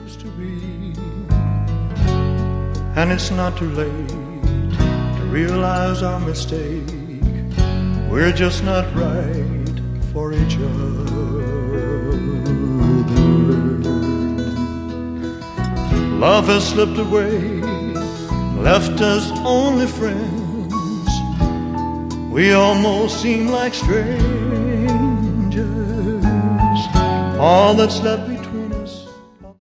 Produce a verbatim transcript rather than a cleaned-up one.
used to be. And it's not too late to realize our mistake. We're just not right for each other. Love has slipped away, left us only friends. We almost seem like strangers. All that's left between